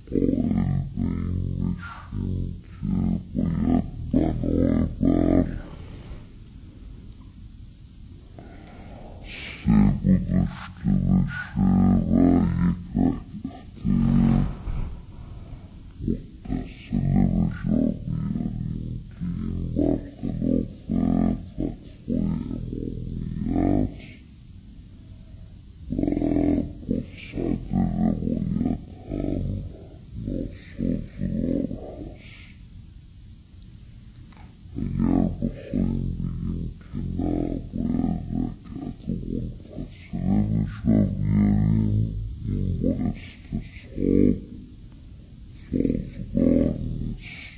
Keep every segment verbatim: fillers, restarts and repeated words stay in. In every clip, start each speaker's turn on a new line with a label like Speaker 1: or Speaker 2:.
Speaker 1: قائل به این میشیم که باید بنابر سه گذاشته بشه و یک رکعت متصله به جا بیاریم که این برخلاف فتوای امامیه است و با صدر روایت هم ناسازگار هست. اگر بخوایم بگیم که نه باید رکعت منفصله به جا بیاریم، این با استصحاب سازگار نیست.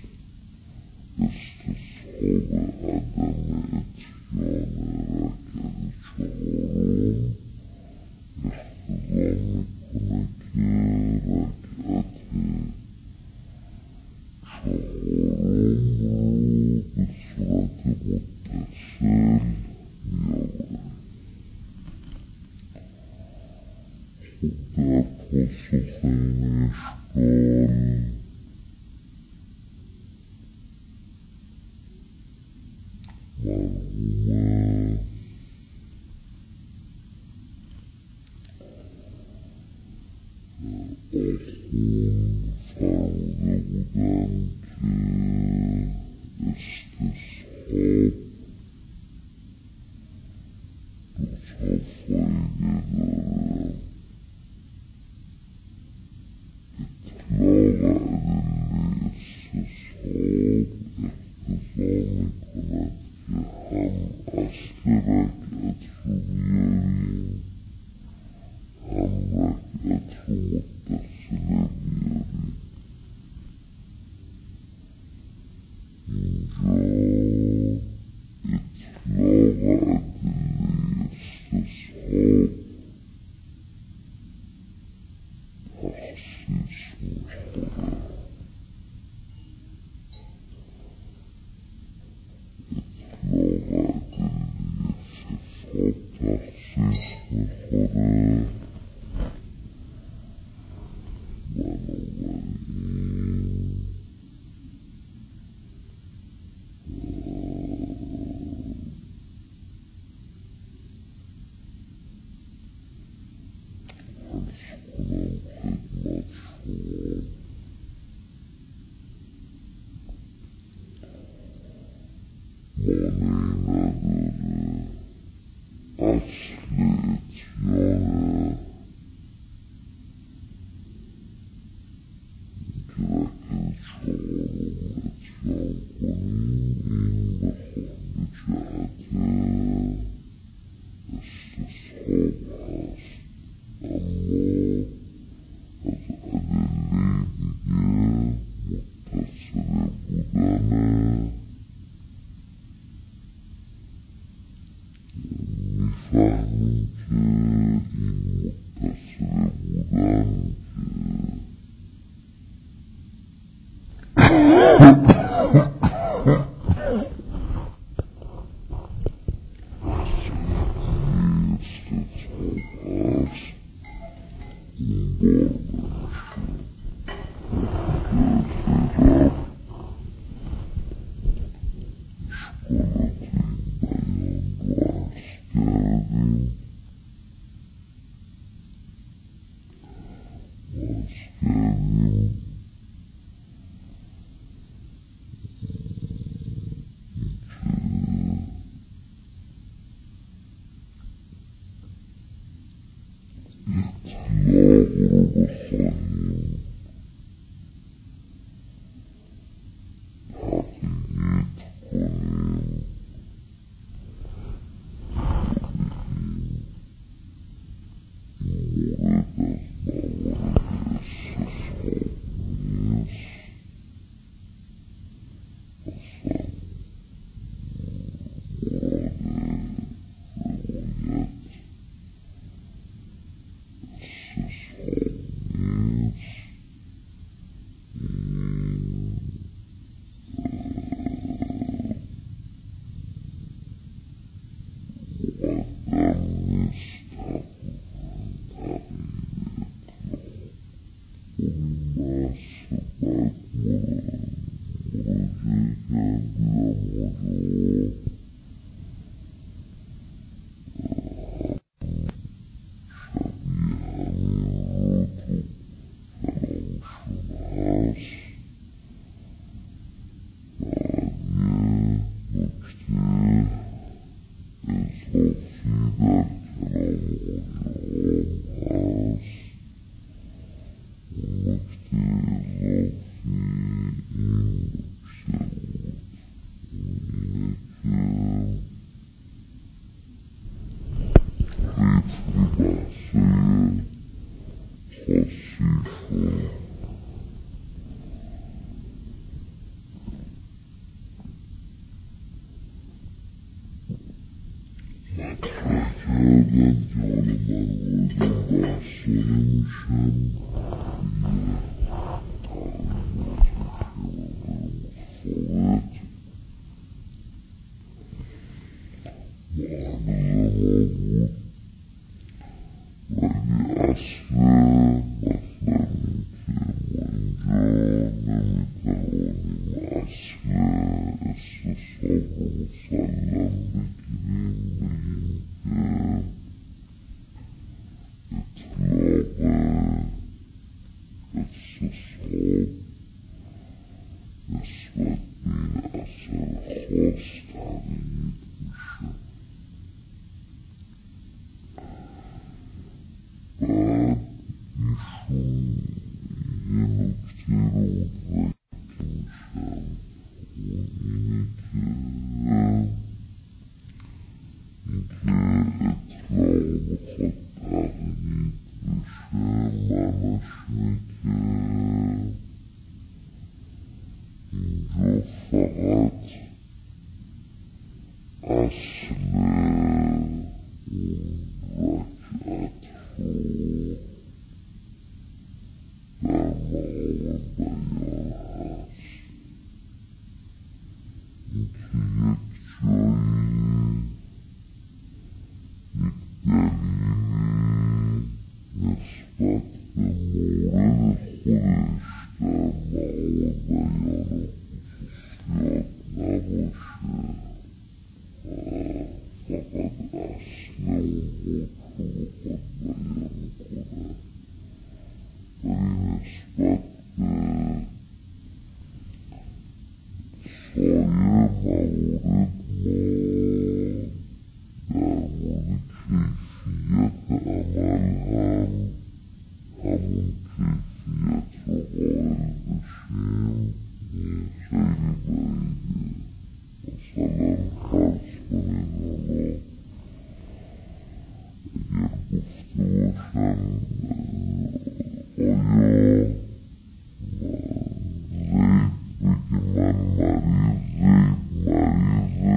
Speaker 1: استصحاب عدم اتیان رکعت چهارم اقتضا میکنه که رکعت چهارم رو به صورت متصل بیاوریم. خب در پاسخ این اشکال مرحوم آخوند فرموده بودند که استصحاب دو تا فایده داره. اطلاق ادله استصحاب اقتضا میکند که هم اصل رکعت رو بیاریم، هم رکعت رو متصله بیاریم. اینجا اطلاق ادله استصحاب تخصیص میخوره. اطلاق ادله صفات تخصیص میخوره. بنابراین عرض کنم خدمت شما مانعی نداره اصل اتیان که رکعت چهارم اتیان کنیم این به جهت استصحاب هست، اما از ادله دیگه متصله بودن میفهمیم که این متصله بودن بعد مراجعه کردم آجا زید بگه من مریض زید مریضه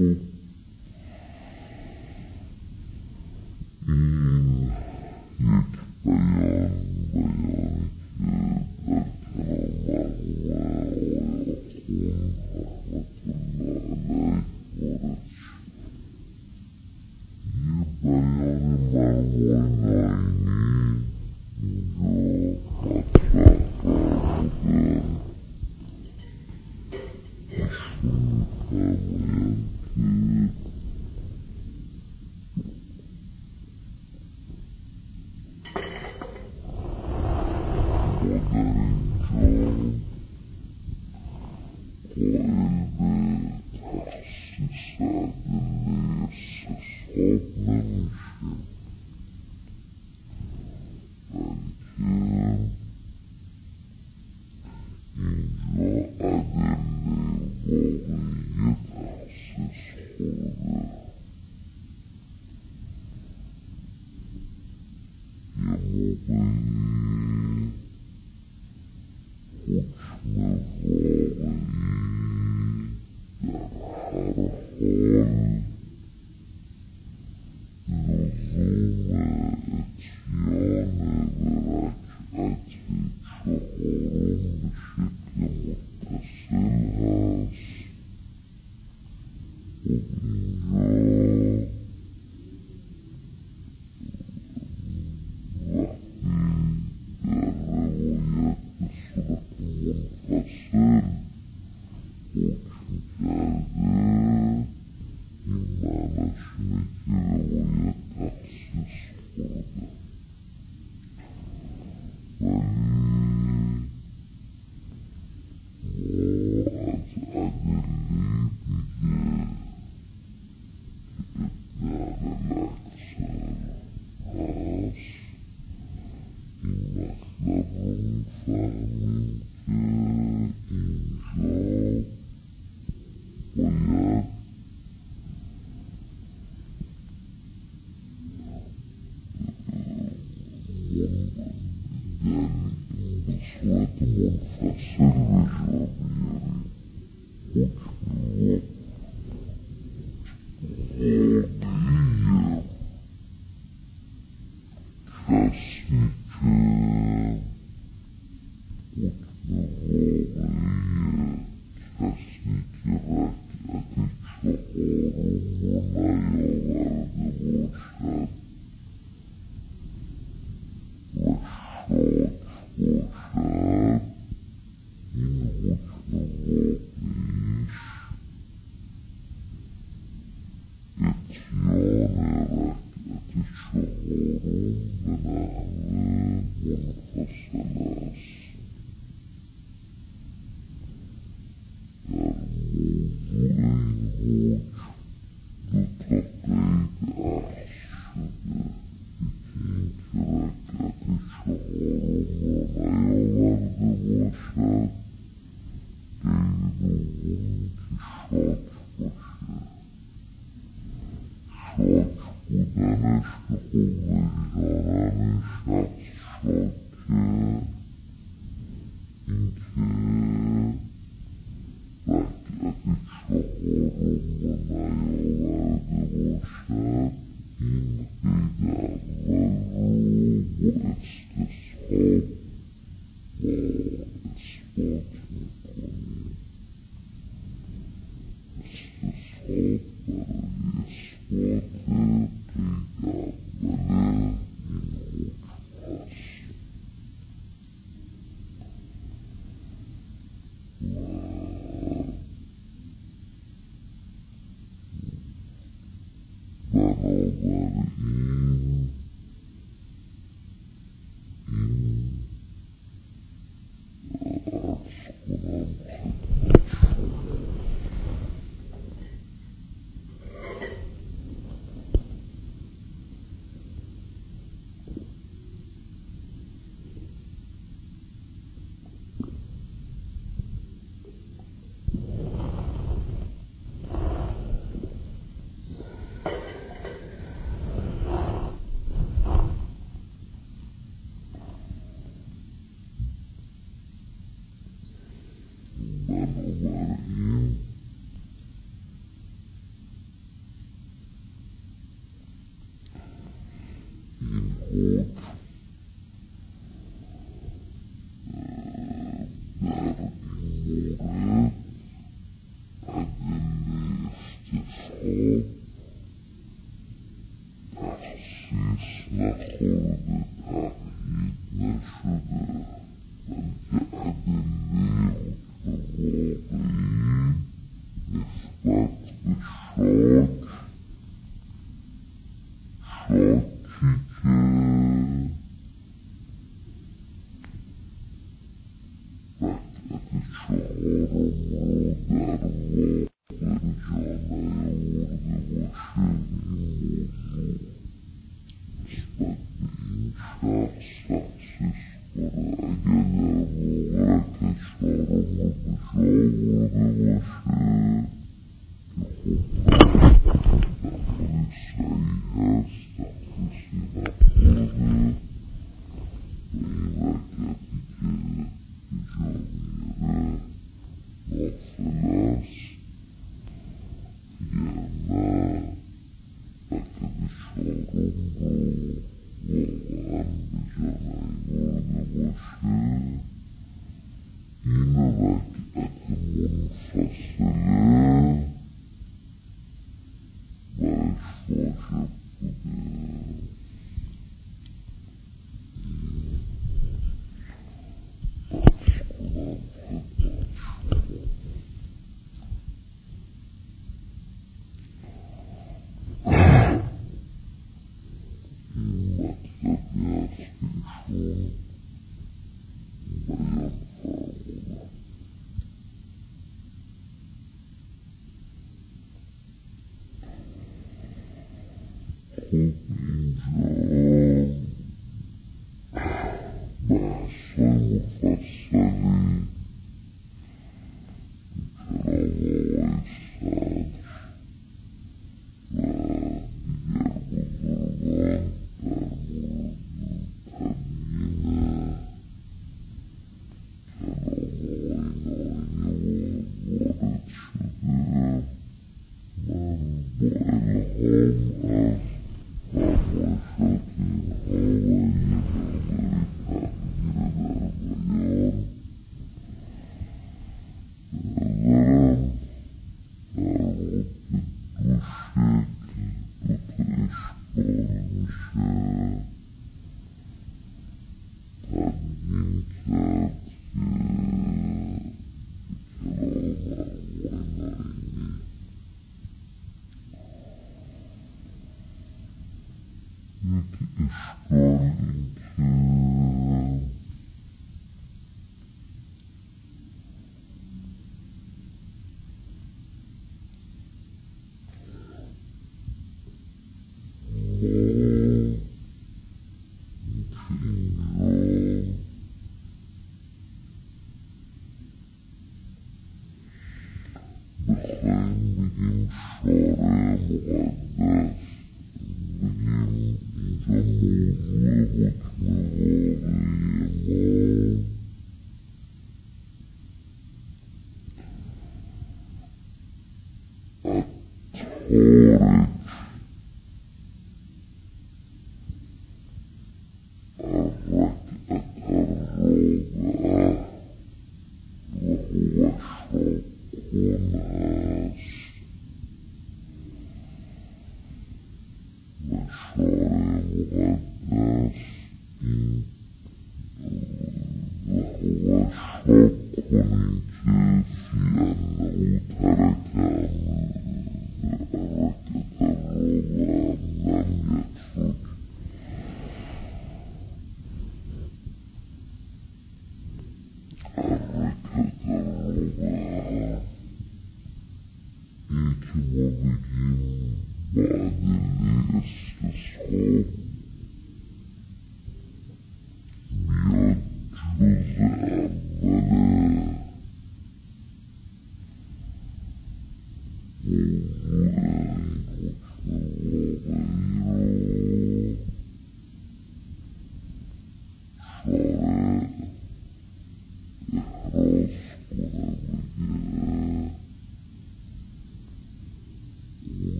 Speaker 1: این یک بیان بیانی که در کلام مرحوم حکم واقعی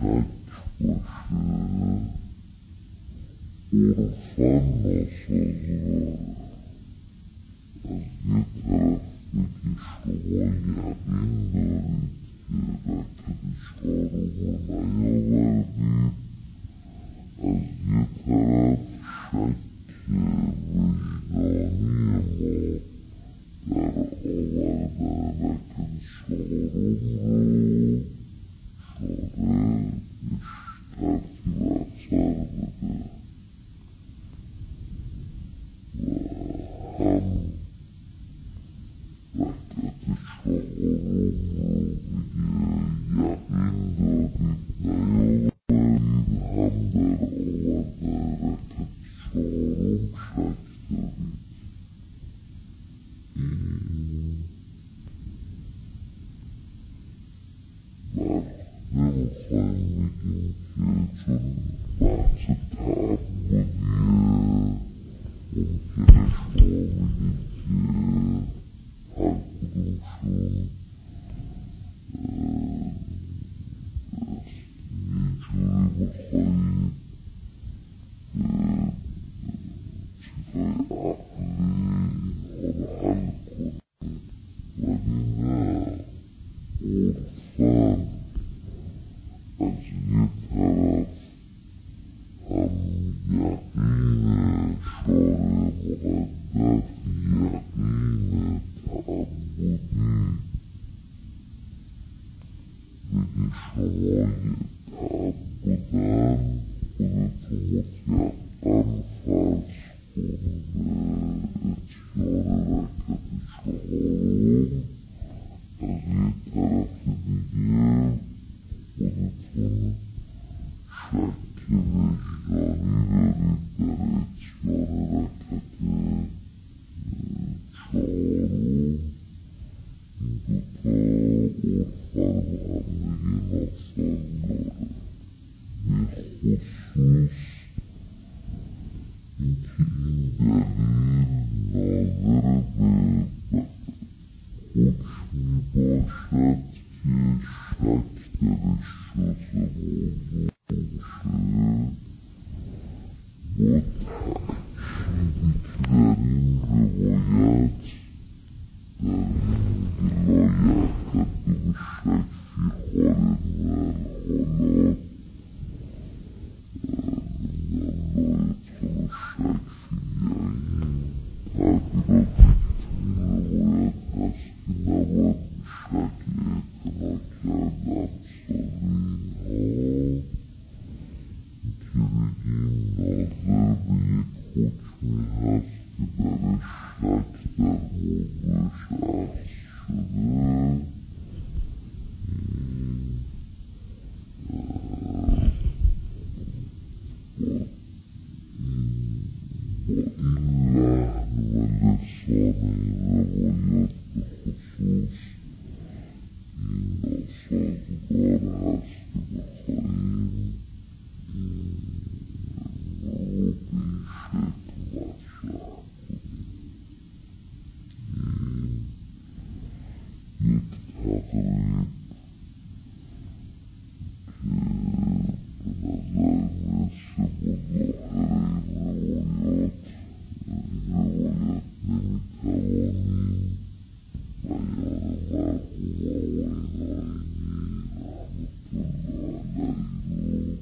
Speaker 1: عرفاً ناسازگاره. از یه طرف بگی شما یقین دارید که رکت چهارم رو نیاوردید، از یه طرف شک وجدانی ما در آوردن رکت چهارم رو شاید ترتیب اثر بده و هم رکت چهارم رو بگه یقین دارید نیاوردید، هم در آوردن رکت چهارم شک دارید. این نمیخوایم بگیم که چون بحث تعبدیه ممکنه شما بگید که هر کدومشون یه جوری بخواهید چیزای عقلی اینها رو حل کنید، ولی نه، عرفاً از یه طرف هم یقین شارع مقدس، یقین تعبدی، بگی شما تعبداً خودتو متیقن فرض کن به اتیان رکت چهارم، از یه طرف دیگه خودتون شک وجدانی دارید در اتیان رکت چهارم. این دوتا عرفاً با همدیگه ناسازگاره. بخصوص اینکه این دلیل ناظر به حکمی باشد که شک درش جز موضوع باشه، با تأکیدی که در این روایت در این لا یعتد بالشک فی حال من الحالات لا يدخل الشک فی یعین، تعبیراتی که تو این روایت هست که نباید به شک اعتنا کرد، امثال اینها، که بگیم ناظر به یک حکمی هست که درش شک در موضوعش اخذ شده، با این لحن و لسان این روایات به خصوص این ناسازگار هست که بخواهیم این رو به این شکل مطرح کنیم. این یک تقریب که به نظر میرسه با ظاهر این روایات این روایت نمیتوانیم بیان مرحوم آقای ناینی رحمة الله علیه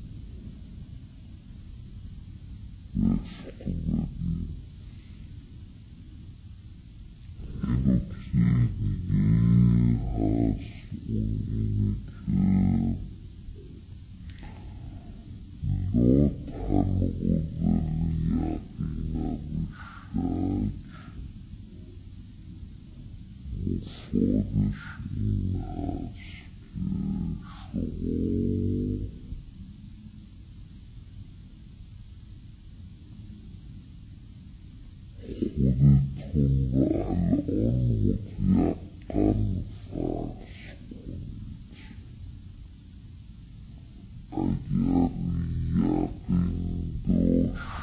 Speaker 1: رو وفق بدیم. یه نکته دیگه هست، اون اینه که لا تنقض الیقین بالشک، مفادش این هست که شما خودتون رو الان متیقن فرض کنید. اگر یقین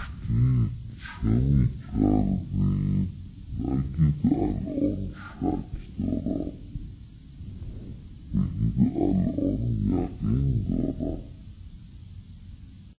Speaker 1: داشتید چه میکردید؟ نگید الان شک